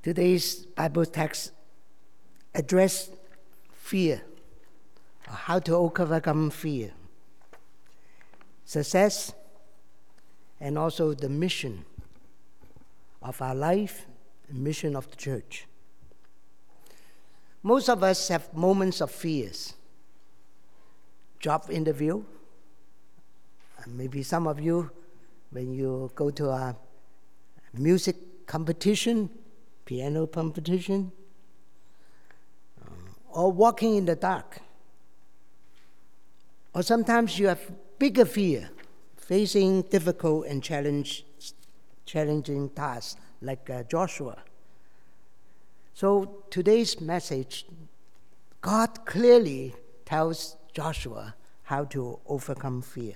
Today's Bible text address fear, or how to overcome fear, success, and also the mission of our life and mission of the church. Most of us have moments of fears. Job interview. Maybe some of you, when you go to a music competition, piano competition, or walking in the dark. Or sometimes you have bigger fear, facing difficult and challenging tasks like Joshua. So today's message, God clearly tells Joshua how to overcome fear.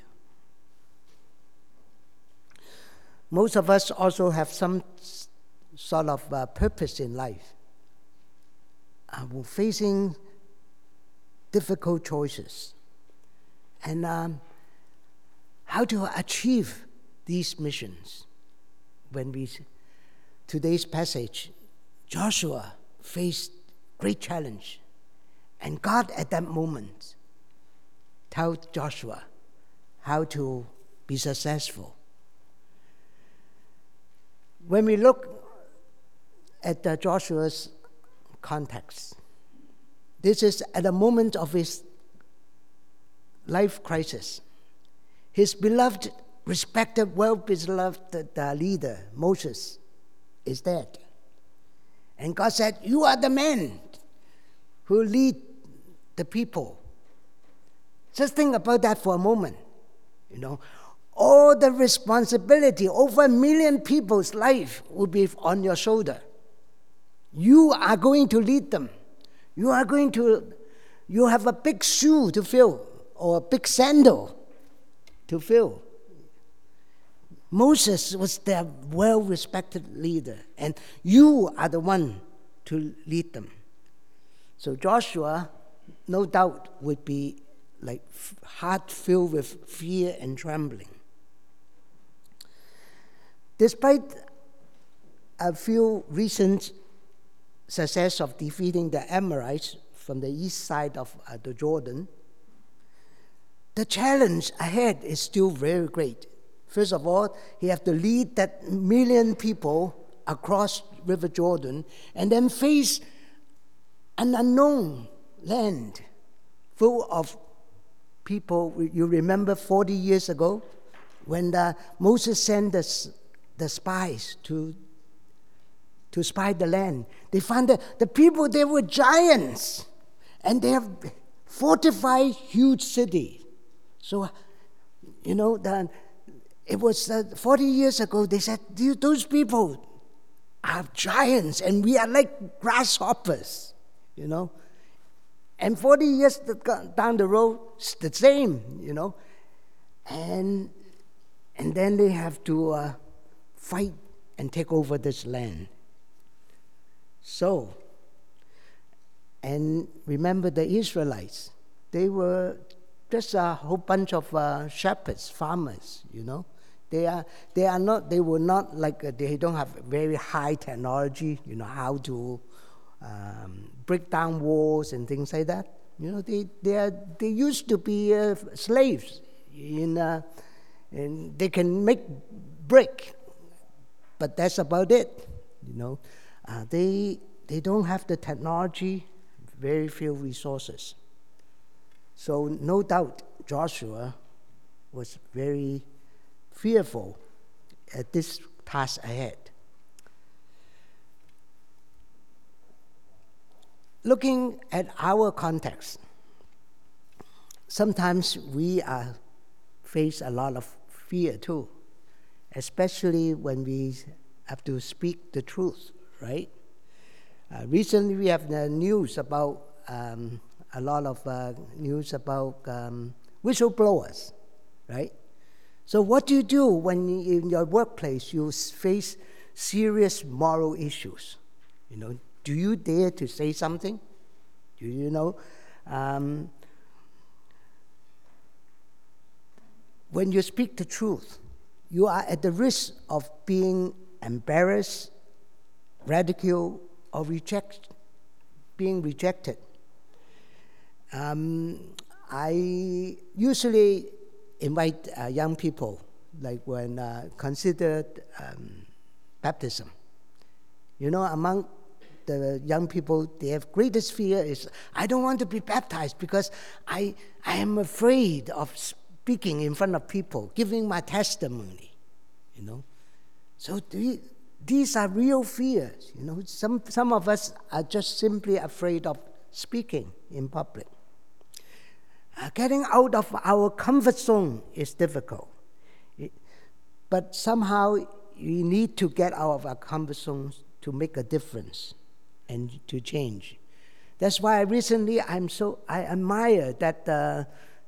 Most of us also have some sort of purpose in life. We're facing difficult choices. And how to achieve these missions. Today's passage, Joshua faced great challenge. And God at that moment told Joshua how to be successful. When we look at Joshua's context, this is at a moment of his life crisis. His beloved, respected, well-beloved leader, Moses, is dead. And God said, "You are the man who lead the people." Just think about that for a moment. All the responsibility, over 1 million people's life will be on your shoulder. You are going to lead them. You have a big shoe to fill, or a big sandal to fill. Moses was their well-respected leader, and you are the one to lead them. So Joshua, no doubt, would be like heart filled with fear and trembling. Despite a few recent success of defeating the Amorites from the east side of the Jordan, the challenge ahead is still very great. First of all, he has to lead that 1 million people across River Jordan and then face an unknown land full of people. You remember 40 years ago when Moses sent the spies to spy the land. They found that the people, they were giants, and they have fortified huge city. So, it was 40 years ago, they said, those people are giants, and we are like grasshoppers, And 40 years down the road, it's the same, And then they have to fight and take over this land. So, and remember the Israelites, they were just a whole bunch of shepherds, farmers, They were not like, they don't have very high technology, how to break down walls and things like that. They used to be slaves, and they can make brick, but that's about it. They don't have the technology, very few resources. So no doubt Joshua was very fearful at this task ahead. Looking at our context, sometimes we face a lot of fear too, especially when we have to speak the truth, right? Recently we have the news about a lot of news about whistleblowers, right? So what do you do when in your workplace you face serious moral issues? Do you dare to say something? Do you know? When you speak the truth, you are at the risk of being embarrassed, ridiculed or being rejected. I usually invite young people, like when considered baptism. Among the young people, their greatest fear is, I don't want to be baptized because I am afraid of speaking in front of people, giving my testimony. So these are real fears. Some of us are just simply afraid of speaking in public. Getting out of our comfort zone is difficult. But somehow we need to get out of our comfort zones to make a difference and to change. That's why recently I admire that the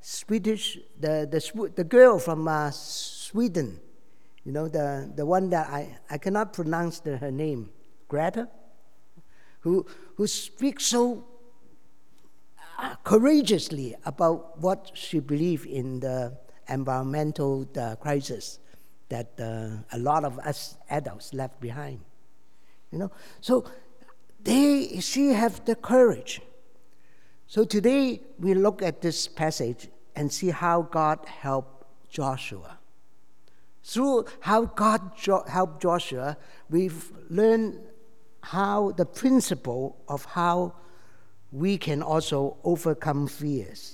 girl from Sweden, the one that I cannot pronounce her name, Greta, who speaks so courageously about what she believes in the environmental crisis that a lot of us adults left behind. So she have the courage. So today we look at this passage and see how God helped Joshua. Through how God helped Joshua, we've learned how the principle of how we can also overcome fears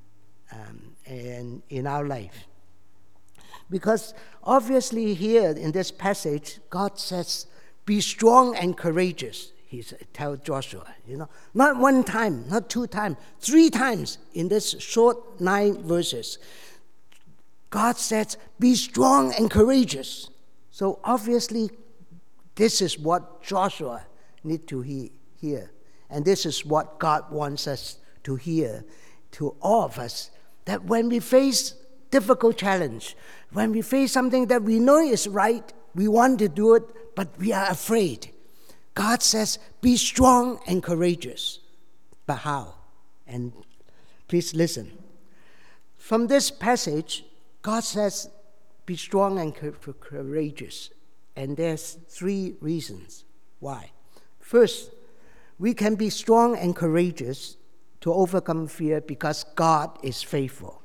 in our life. Because obviously here in this passage, God says, be strong and courageous, he tells Joshua. Not one time, not two times, 3 times in this short 9 verses. God says, be strong and courageous. So obviously, this is what Joshua needs to hear. And this is what God wants us to hear, to all of us, that when we face difficult challenge, when we face something that we know is right, we want to do it, but we are afraid. God says, be strong and courageous. But how? And please listen. From this passage, God says, be strong and courageous. And there's 3 reasons why. First, we can be strong and courageous to overcome fear because God is faithful.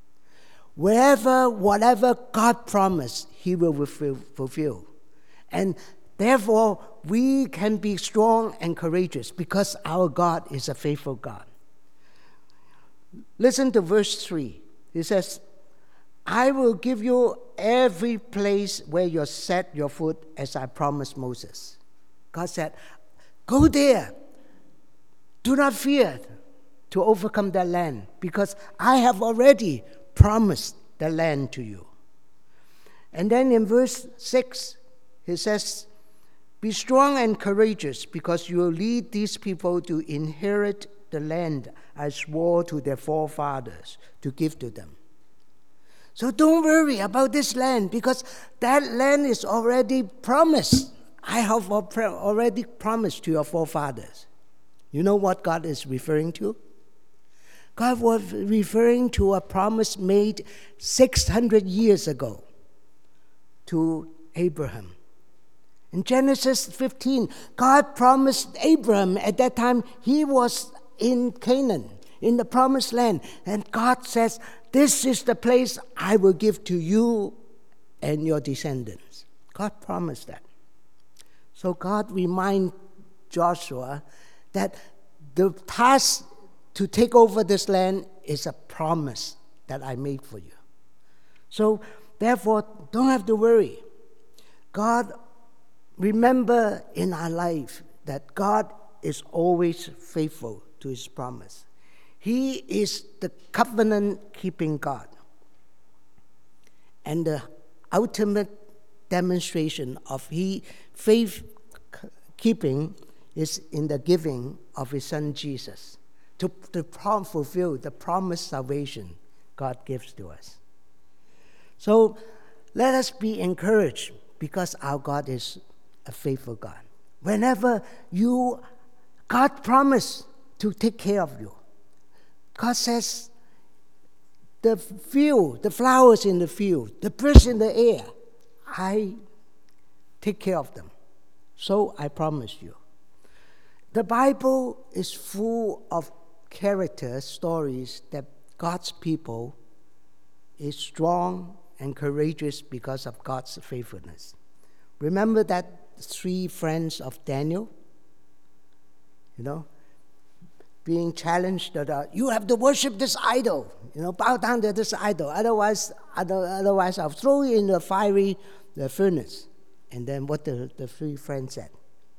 Whatever God promised, He will fulfill. And therefore, we can be strong and courageous because our God is a faithful God. Listen to verse 3. He says, I will give you every place where you set your foot as I promised Moses. God said, go there. Do not fear to overcome that land because I have already promised the land to you. And then in verse 6, he says, be strong and courageous because you will lead these people to inherit the land I swore to their forefathers to give to them. So don't worry about this land because that land is already promised. I have already promised to your forefathers. You know what God is referring to? God was referring to a promise made 600 years ago to Abraham. In Genesis 15, God promised Abraham at that time he was in Canaan, in the promised land. And God says, this is the place I will give to you and your descendants. God promised that. So God reminded Joshua that the task to take over this land is a promise that I made for you. So therefore, don't have to worry. God, remember in our life that God is always faithful to His promise. He is the covenant-keeping God. And the ultimate demonstration of His faith-keeping is in the giving of His Son Jesus to fulfill the promised salvation God gives to us. So let us be encouraged because our God is a faithful God. Whenever God promised to take care of you. God says, the field, the flowers in the field, the birds in the air, I take care of them. So I promise you. The Bible is full of character stories that God's people is strong and courageous because of God's faithfulness. Remember that 3 friends of Daniel? Being challenged that you have to worship this idol, bow down to this idol. Otherwise I'll throw you in the fiery furnace. And then what the 3 friends said,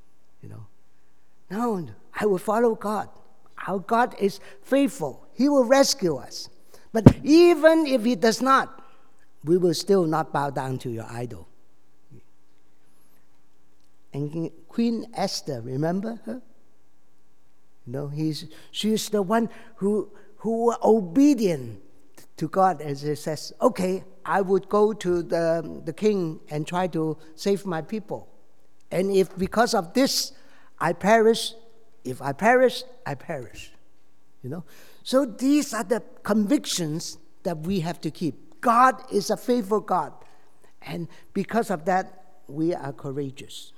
no, I will follow God. Our God is faithful. He will rescue us. But even if He does not, we will still not bow down to your idol. And Queen Esther, remember her? She's the one who were obedient to God, as it says, okay, I would go to the king and try to save my people. And if because of this I perish, if I perish, I perish. So these are the convictions that we have to keep. God is a faithful God. And because of that, we are courageous.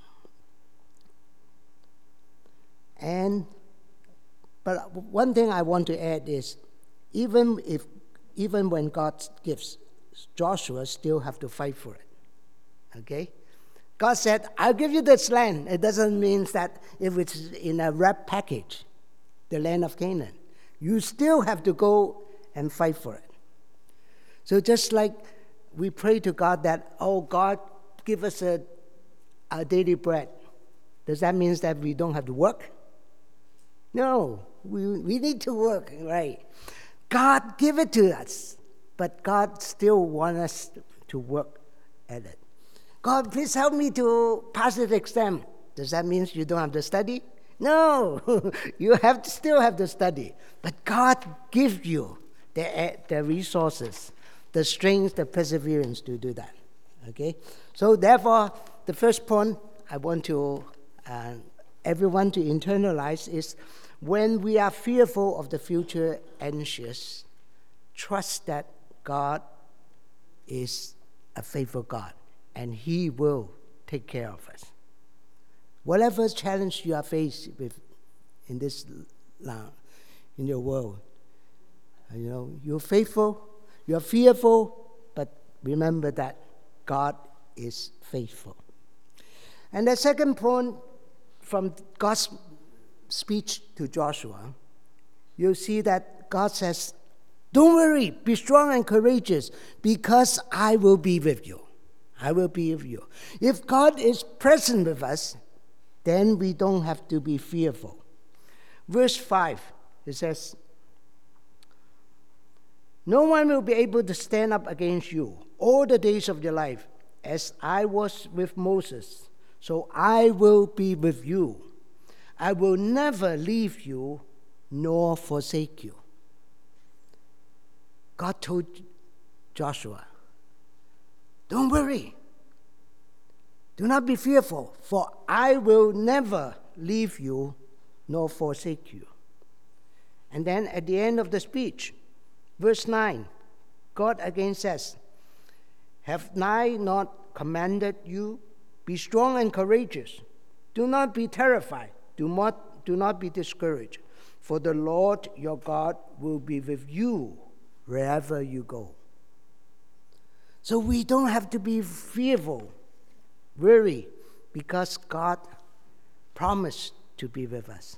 But one thing I want to add is, even when God gives, Joshua still have to fight for it. Okay? God said, I'll give you this land. It doesn't mean that if it's in a wrap package, the land of Canaan. You still have to go and fight for it. So just like we pray to God that, oh, God, give us our daily bread. Does that mean that we don't have to work? No, we need to work, right? God give it to us, but God still wants us to work at it. God, please help me to pass the exam. Does that mean you don't have to study? No, you still have to study. But God gives you the resources, the strength, the perseverance to do that. Okay? So therefore, the first point I want to everyone to internalize is, when we are fearful of the future, anxious, trust that God is a faithful God, and He will take care of us. Whatever challenge you are faced with in this in your world, you're faithful, you're fearful, but remember that God is faithful. And the second point from God's speech to Joshua, you'll see that God says, don't worry, be strong and courageous, because I will be with you. I will be with you. If God is present with us, then we don't have to be fearful. Verse 5, it says, no one will be able to stand up against you all the days of your life. As I was with Moses, so I will be with you. I will never leave you nor forsake you. God told Joshua, don't worry. Do not be fearful, for I will never leave you nor forsake you. And then at the end of the speech, verse 9, God again says, have I not commanded you? Be strong and courageous. Do not be terrified. Do not be discouraged. For the Lord your God will be with you wherever you go. So we don't have to be fearful, worry, because God promised to be with us.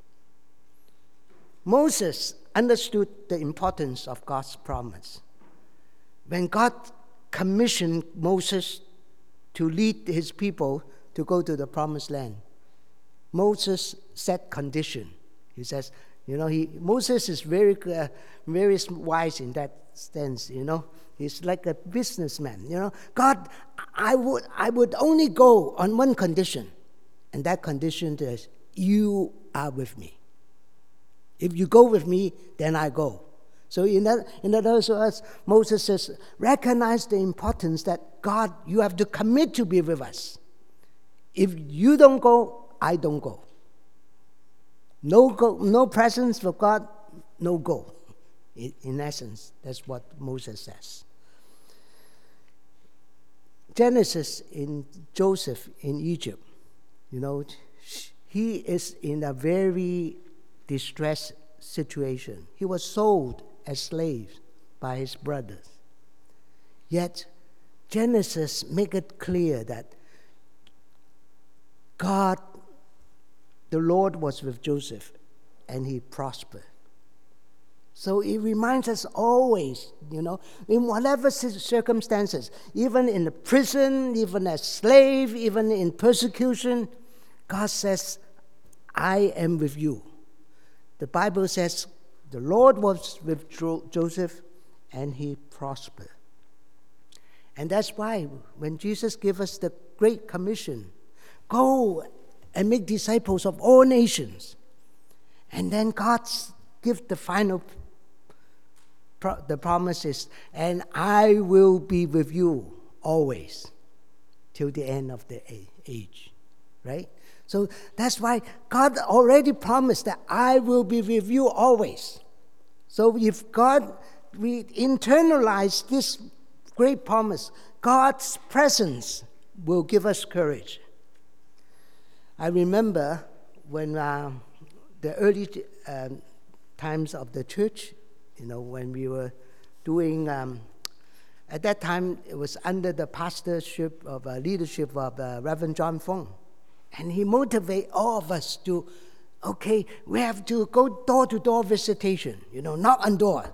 Moses understood the importance of God's promise. When God commissioned Moses to lead his people to go to the promised land, Moses set condition. He says, Moses is very wise in that sense, He's like a businessman, God, I would only go on one condition, and that condition is, you are with me. If you go with me, then I go. So in other words, Moses says, recognize the importance that God, you have to commit to be with us. If you don't go, I don't go. No presence for God, no go. In essence, that's what Moses says. Genesis in Joseph in Egypt. he is in a very distressed situation. He was sold as slaves by his brothers. Yet, Genesis make it clear that God, the Lord, was with Joseph, and he prospered. So it reminds us always, in whatever circumstances, even in the prison, even as slave, even in persecution, God says, I am with you. The Bible says the Lord was with Joseph, and he prospered. And that's why when Jesus gave us the Great Commission, go and make disciples of all nations, and then God gives the final the promises, and I will be with you always till the end of the age, right? So that's why God already promised that I will be with you always. So if we internalize this great promise, God's presence will give us courage. I remember when the early times of the church, when we were doing, at that time it was under the pastorship of leadership of Reverend John Fong. And he motivated all of us to, we have to go door-to-door visitation, knock on door.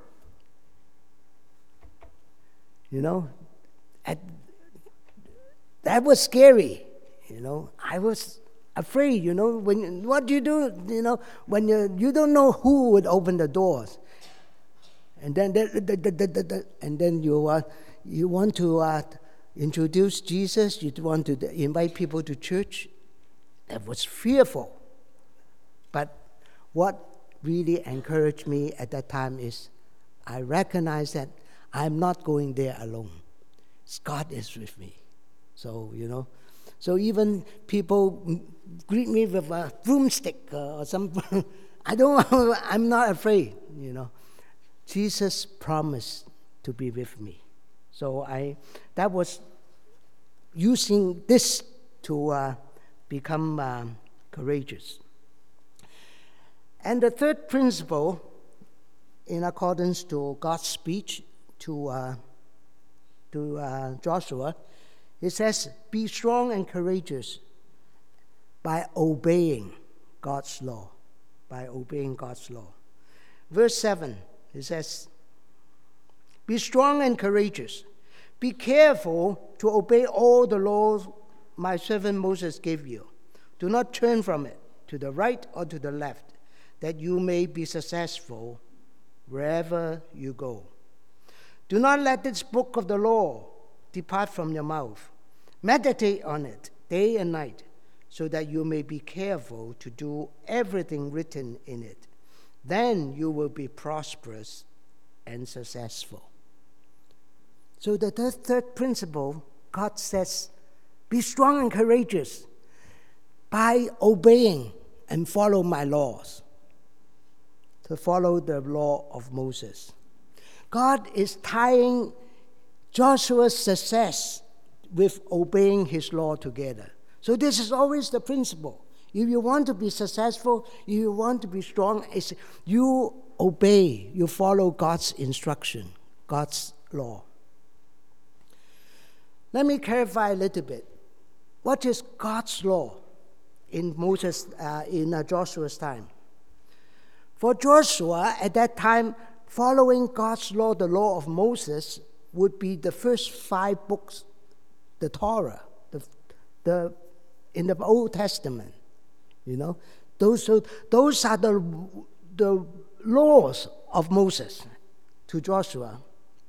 That was scary, I was afraid, what do you do, when you don't know who would open the doors. And then you want to introduce Jesus, you want to invite people to church. That was fearful. But what really encouraged me at that time is I recognized that I'm not going there alone. God is with me. So, so even people greet me with a broomstick or something, I'm not afraid, Jesus promised to be with me. So that was using this to become courageous. And the third principle, in accordance to God's speech to Joshua, it says, be strong and courageous by obeying God's law. By obeying God's law. Verse 7, it says, be strong and courageous. Be careful to obey all the laws my servant Moses gave you. Do not turn from it to the right or to the left, that you may be successful wherever you go. Do not let this book of the law depart from your mouth. Meditate on it day and night, so that you may be careful to do everything written in it. Then you will be prosperous and successful. So the third principle, God says, be strong and courageous by obeying and follow my laws. To follow the law of Moses. God is tying Joshua's success with obeying his law together. So this is always the principle. If you want to be successful, if you want to be strong, you obey, you follow God's instruction, God's law. Let me clarify a little bit. What is God's law in Joshua's time? For Joshua, at that time, following God's law, the law of Moses, would be the first 5 books, the Torah, in the Old Testament. Those are the laws of Moses to Joshua.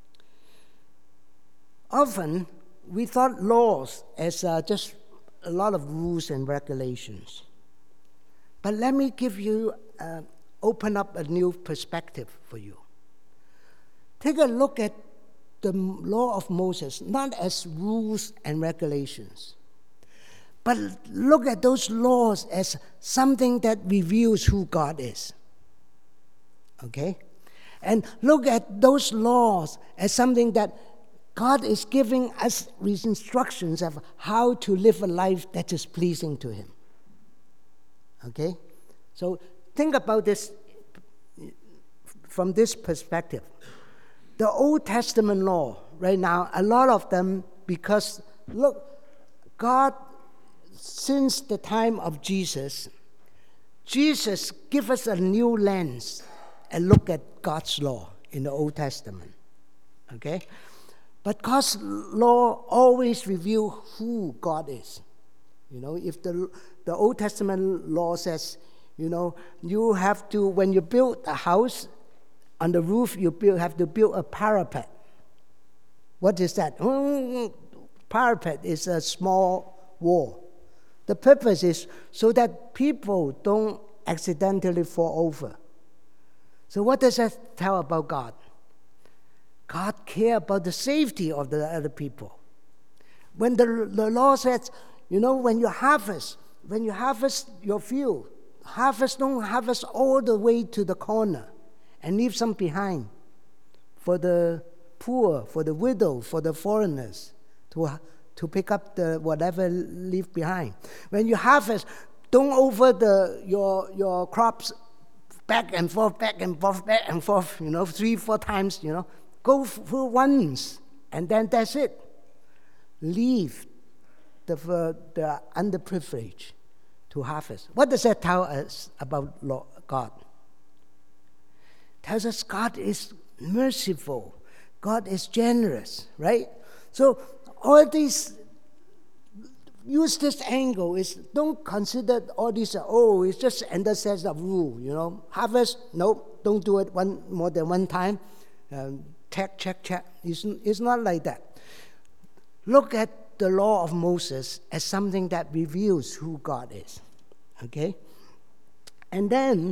Often, we thought laws as just a lot of rules and regulations. But let me open up a new perspective for you. Take a look at the law of Moses, not as rules and regulations, but look at those laws as something that reveals who God is. Okay? And look at those laws as something that God is giving us instructions of how to live a life that is pleasing to Him. Okay? So think about this from this perspective. The Old Testament law, right now, a lot of them, because, look, God, since the time of Jesus give us a new lens and look at God's law in the Old Testament. Okay? But God's law always reveal who God is. If the Old Testament law says, you have to, when you build a house, on the roof you have to build a parapet. What is that? Parapet is a small wall. The purpose is so that people don't accidentally fall over. So what does that tell about God? God cares about the safety of the other people. When the law says, when you harvest your field, don't harvest all the way to the corner and leave some behind for the poor, for the widow, for the foreigners to pick up the whatever leave behind. When you harvest, don't over your crops back and forth, 3-4 times, Go through once, and then that's it. Leave the underprivileged to harvest. What does that tell us about God? It tells us God is merciful. God is generous, right? So all these, use this angle, is don't consider all these, it's just another set of rule, Harvest, no, don't do it more than one time. Check. It's not like that. Look at the law of Moses as something that reveals who God is. Okay? And then,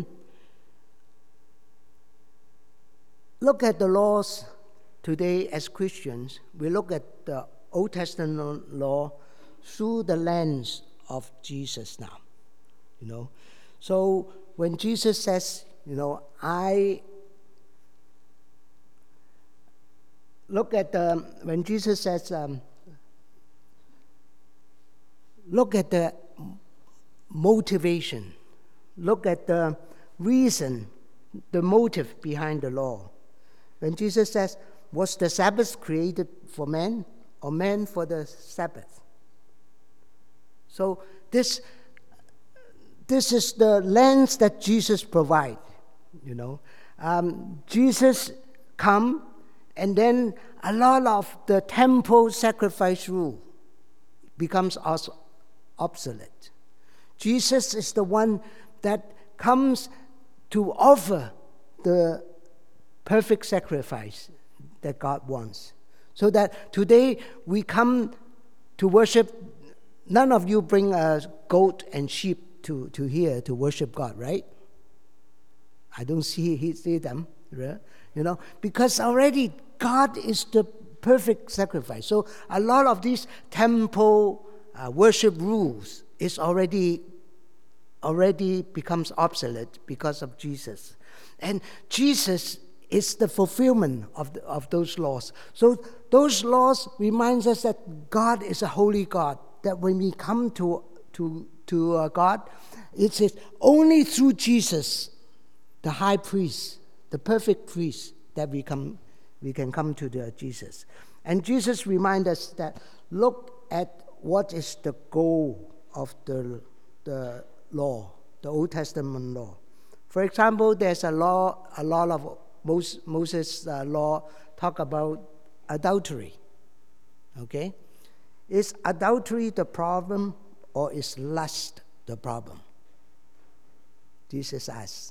look at the laws today as Christians. We look at the Old Testament law through the lens of Jesus now. So when Jesus says, look at when Jesus says, look at the motivation, look at the reason, the motive behind the law. When Jesus says, was the Sabbath created for man or man for the Sabbath? So this is the lens that Jesus provides. Jesus come. And then a lot of the temple sacrifice rule becomes obsolete. Jesus is the one that comes to offer the perfect sacrifice that God wants. So that today we come to worship, none of you bring a goat and sheep to here to worship God, right? I don't see them, right? Because already God is the perfect sacrifice. So a lot of these temple worship rules is already becomes obsolete because of Jesus. And Jesus is the fulfillment of those laws. So those laws reminds us that God is a holy God, that when we come to God, it's only through Jesus, the high priest, the perfect priest, that we can come to Jesus. And Jesus reminds us that look at what is the goal of the law, the Old Testament law. For example, there's a lot of Moses' law talk about adultery. Okay? Is adultery the problem, or is lust the problem? Jesus asks.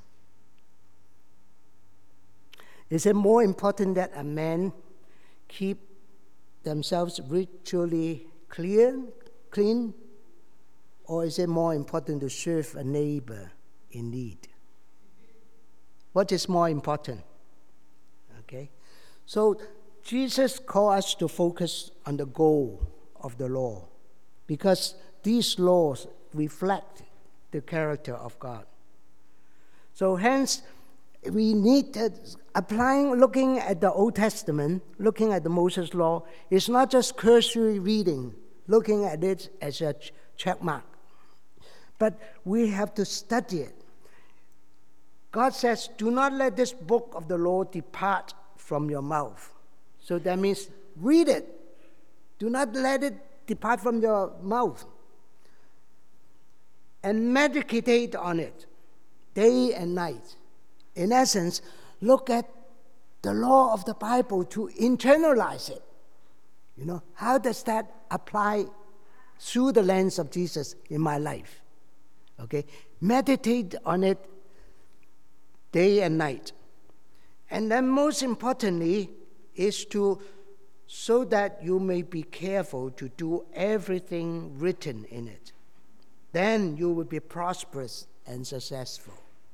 Is it more important that a man keep themselves ritually clean, or is it more important to serve a neighbor in need? What is more important? Okay? So Jesus calls us to focus on the goal of the law, because these laws reflect the character of God. So hence, we need looking at the Old Testament, looking at the Moses Law, is not just cursory reading, looking at it as a check mark. But we have to study it. God says, do not let this book of the law depart from your mouth. So that means read it. Do not let it depart from your mouth. And meditate on it day and night. In essence, look at the law of the Bible to internalize it. How does that apply through the lens of Jesus in my life? Okay, meditate on it day and night. And then most importantly is so that you may be careful to do everything written in it. Then you will be prosperous and successful.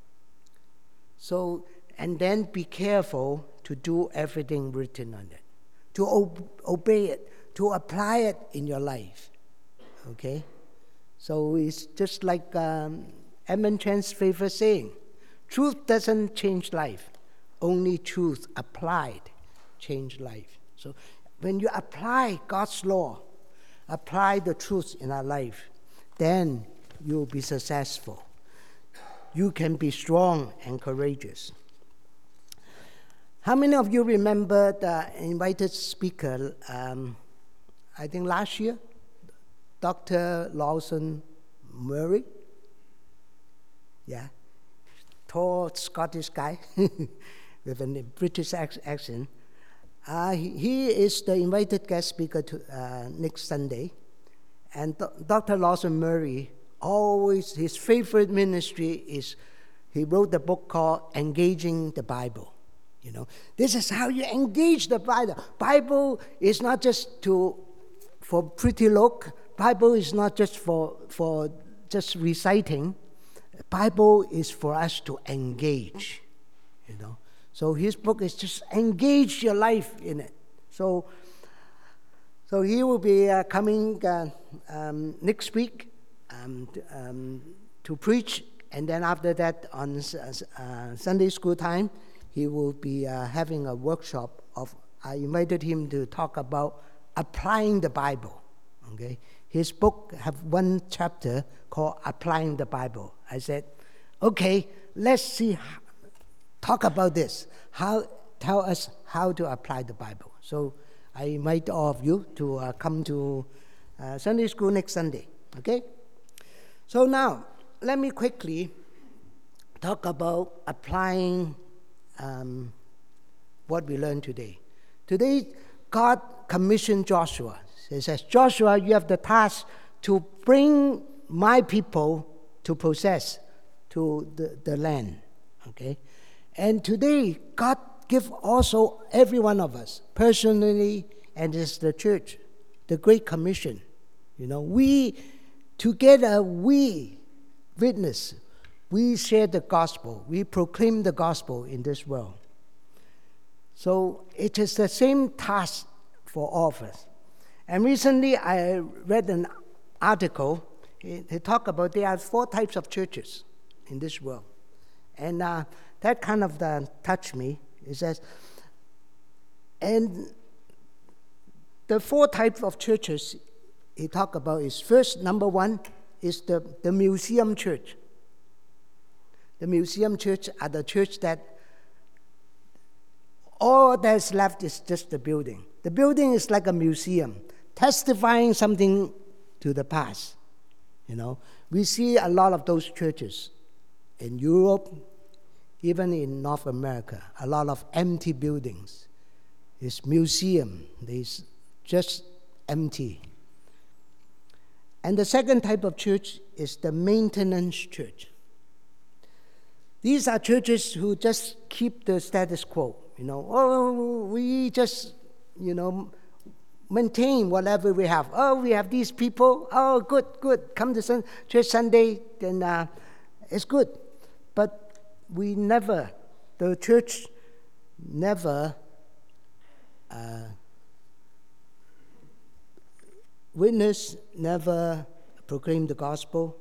And then be careful to do everything written on it, to obey it, to apply it in your life. Okay? So it's just like Edmund Chen's favorite saying, truth doesn't change life, only truth applied change life. So when you apply God's law, apply the truth in our life, then you'll be successful. You can be strong and courageous. How many of you remember the invited speaker, I think last year, Dr. Lawson Murray? Yeah, tall Scottish guy with a British accent. He is the invited guest speaker next Sunday. And Dr. Lawson Murray, always his favorite ministry is, he wrote a book called Engaging the Bible. This is how you engage the Bible. Bible is not just for pretty look. Bible is not just for just reciting. Bible is for us to engage. So his book is just engage your life in it. So he will be coming next week to preach, and then after that on Sunday school time, he will be having a workshop I invited him to talk about applying the Bible. Okay, his book have one chapter called Applying the Bible. I said, okay, let's talk about this. Tell us how to apply the Bible. So I invite all of you to come to Sunday school next Sunday. Okay? So now, let me quickly talk about applying what we learned today. Today, God commissioned Joshua. He says, Joshua, you have the task to bring my people to possess to the land. Okay? And today, God give also every one of us, personally, and as the church, the Great Commission. We together, we witness, we share the gospel, we proclaim the gospel in this world. So it is the same task for all of us. And recently I read an article, they talk about there are 4 types of churches in this world. And that kind of touched me. It says, and the 4 types of churches he talk about is, first, number 1, is the museum church. The museum church are the church that all that's left is just the building. The building is like a museum, testifying something to the past. We see a lot of those churches in Europe, even in North America, a lot of empty buildings. It's museum, it's just empty. And the second type of church is the maintenance church. These are churches who just keep the status quo. We just, maintain whatever we have. We have these people. Good. Come to church Sunday, then it's good. But the church never witness, never proclaim the gospel.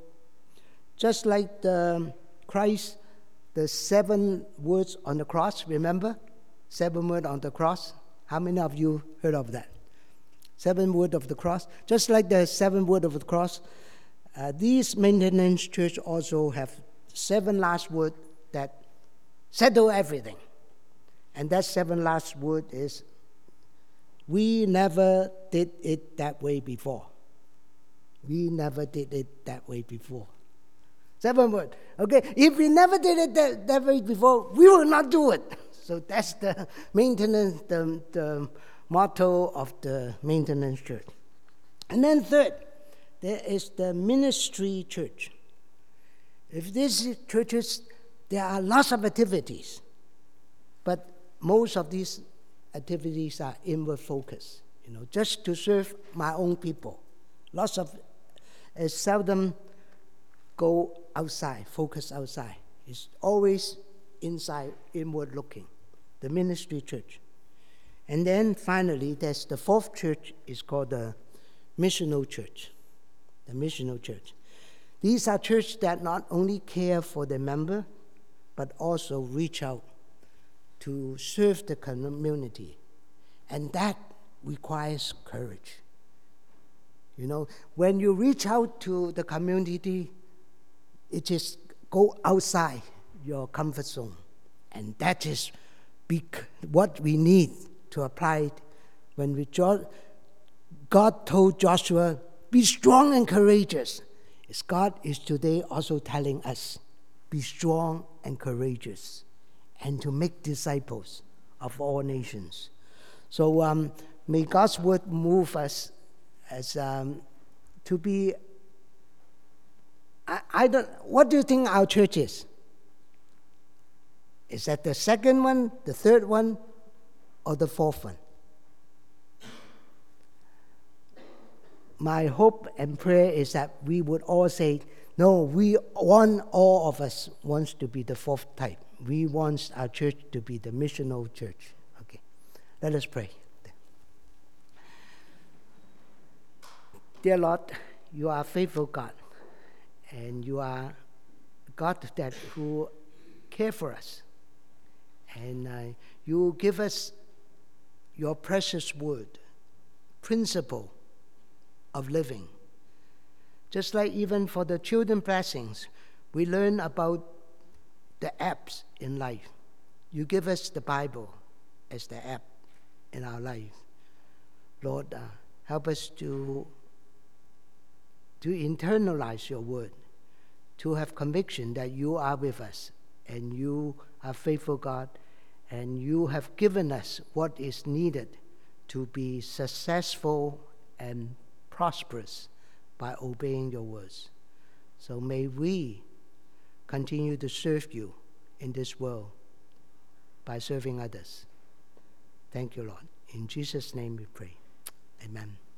Just like Christ, the 7 words on the cross, remember? 7 words on the cross. How many of you heard of that? 7 words of the cross. Just like the 7 words of the cross, these maintenance church also have 7 last words that settle everything. And that 7 last word is, we never did it that way before. We never did it that way before. 7 words. Okay, if we never did it that way before, we will not do it. So that's the maintenance, the motto of the maintenance church. And then third, there is the ministry church. If these churches, there are lots of activities, but most of these activities are inward focused, just to serve my own people. Lots of, seldom go outside, focus outside. It's always inside, inward looking, the ministry church. And then finally, there's the fourth church, is called the missional church. The missional church. These are churches that not only care for their member, but also reach out to serve the community. And that requires courage. When you reach out to the community, it is go outside your comfort zone. And that is what we need to apply it. When God told Joshua, be strong and courageous. God is today also telling us, be strong and courageous, and to make disciples of all nations. So may God's word move us as to be. What do you think our church is? Is that the second one, the third one, or the fourth one? My hope and prayer is that we would all say, no, all of us wants to be the fourth type. We want our church to be the missional church. Okay, let us pray. Dear Lord, you are a faithful God, and you are God who care for us. And you give us your precious word, principle of living. Just like even for the children blessings, we learn about the apps in life. You give us the Bible as the app in our life. Lord, help us to internalize your word, to have conviction that you are with us, and you are faithful God, and you have given us what is needed to be successful and prosperous by obeying your words. So may we continue to serve you in this world by serving others. Thank you, Lord. In Jesus' name we pray. Amen.